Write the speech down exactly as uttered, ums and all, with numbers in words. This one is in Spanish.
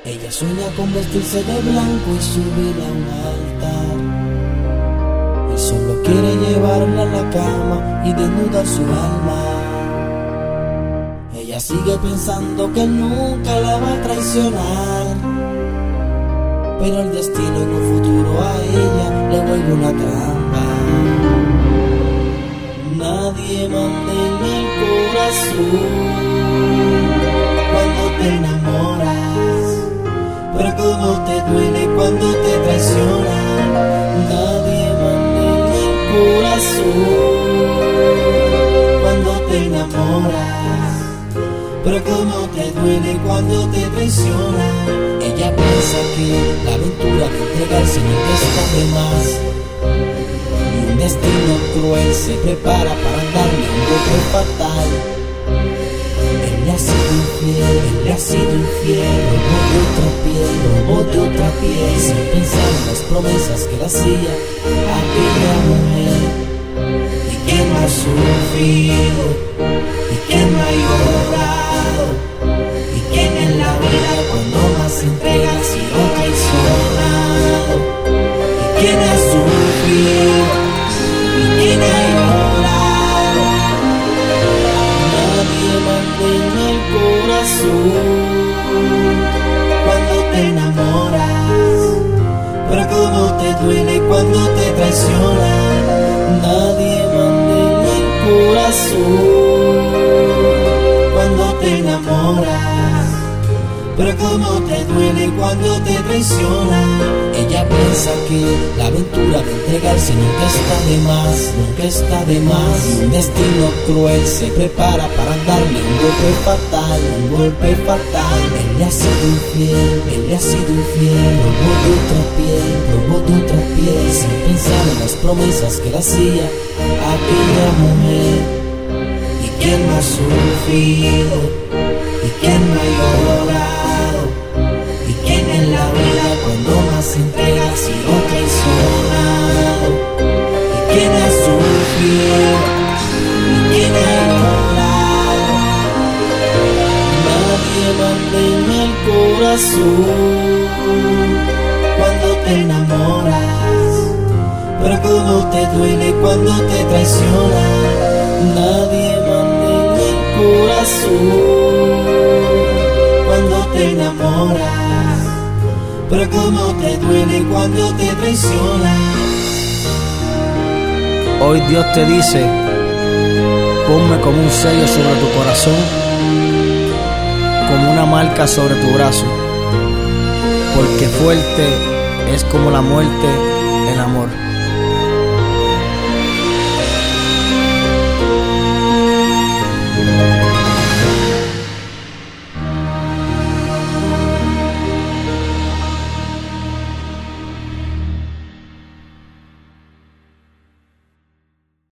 Ella sueña con vestirse de blanco y subir a un altar. Él solo quiere llevarla a la cama y desnudar su alma. Ella sigue pensando que él nunca la va a traicionar, pero el destino en un futuro a ella le vuelve una trampa. Nadie manda en el corazón cuando te enamoras, pero como te duele cuando te traicionan. Nadie manda en el corazón cuando te enamoras, pero como te duele cuando te traicionan. Ella piensa que la aventura de entregarse nunca está de más, y un destino cruel se prepara para darle un golpe fatal. Él le ha sido infiel, él le ha sido infiel, robó de otra piel, robó de otra piel, sin pensar en las promesas que le hacía aquella mujer. ¿Y quién no ha sufrido? ¿Y quién no ha llorado? ¿Y quién en la vida cuando más se entrega ha sido traicionado? ¿Y quién ha sufrido? ¿Y quién ha llorado? Nadie mantiene el corazón cuando te enamoras, pero como te duele cuando te traicionan. Nadie mantiene el corazón cuando te enamoras, pero como te duele cuando te traicionan. Ella piensa que la aventura de entregarse nunca está de más, nunca está de más, y un destino cruel se prepara para darle un golpe fatal, un golpe fatal. Él le ha sido infiel, él le ha sido infiel, robó de otra piel, robó de otra piel, sin pensar en las promesas que le hacía aquella mujer. ¿Y quién no ha sufrido? ¿Y quién no ha llorado? ¿Y quién en la vida cuando más se entrega ha sido traicionado? ¿Y quién ha sufrido? ¿Y quién ha llorado? Nadie mantiene el corazón cuando te enamoras, pero como te duele cuando te traicionan. Nadie mantiene el corazón cuando te enamoras, pero como te duele cuando te traicionan. Hoy Dios te dice: ponme como un sello sobre tu corazón, como una marca sobre tu brazo, porque fuerte es como la muerte el amor.